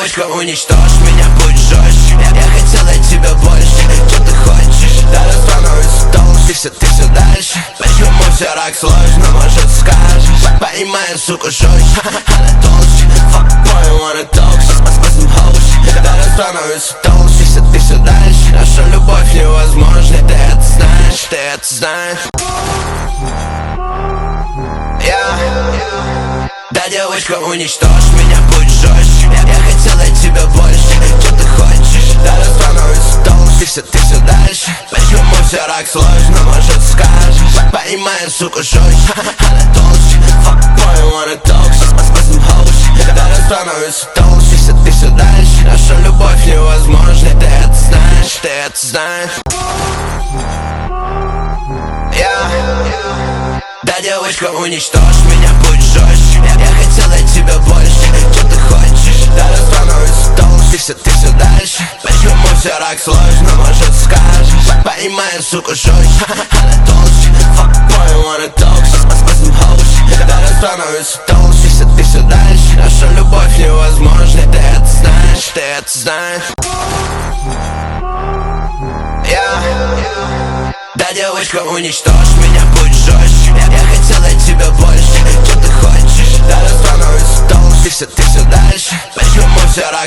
девочка, уничтожь меня, будь жестче. Я хотел от тебя больше, что ты хочешь? Даже становится толще, ты все дальше. Почему все так сложно, может скажешь? Понимаю, сука, жестче, она толще. Fuck boy, wanna talk, с some hoes. Даже становится толще, ты все дальше. Наша любовь невозможна, ты это знаешь, ты это знаешь. Да, девочка, уничтожь меня, будь жестче. Я хотел от тебя больше, что ты хочешь? Даже становится толще, ты все дальше. Почему все так сложно, может скажешь? Понимаю, сука, жестче, она толще. Fuck boy, wanna talk, с some hoes. Даже становится толще, ты все дальше. Наша любовь невозможна, ты это знаешь, ты это знаешь. Да, девочка, уничтожь меня, будь жестче. Я хотел от тебя больше, что ты хочешь? Даже становится толще, ты все дальше. Почему все так сложно, может скажешь? Понимаю, сука, жестче, она толще. Fuck boy, wanna talk, с some hoes. Даже становится толще, ты все дальше. Наша любовь невозможна, ты это знаешь, ты это знаешь. Да, девочка, уничтожь меня, будь жестче. Я хотел от тебя больше, что ты хочешь? Даже становится толще, ты все дальше. Почему все так